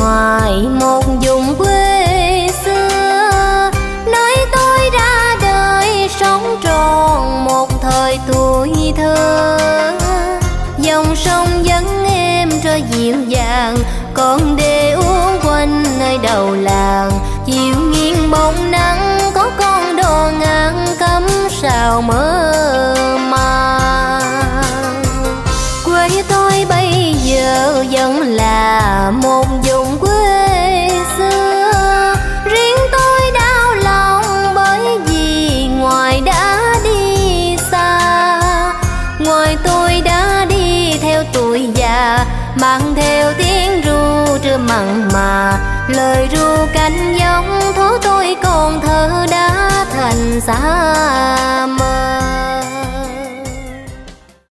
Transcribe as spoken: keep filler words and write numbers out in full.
ngoài một vùng quê xưa, nơi tôi ra đời sống tròn một thời tuổi thơ. Dòng sông vẫn êm trôi dịu dàng, con đê uốn quanh nơi đầu làng. Chiều nghiêng bóng nắng có con đò ngang cắm sao mơ màng. Quê tôi bây giờ vẫn là một vùng quê xưa, riêng tôi đau lòng bởi vì ngoài đã đi xa. Ngoài tôi đã đi theo tuổi già, mang theo tiếng ru trưa mặn mà. Lời ru cánh giông thố tôi còn thơ đã thành xa mơ.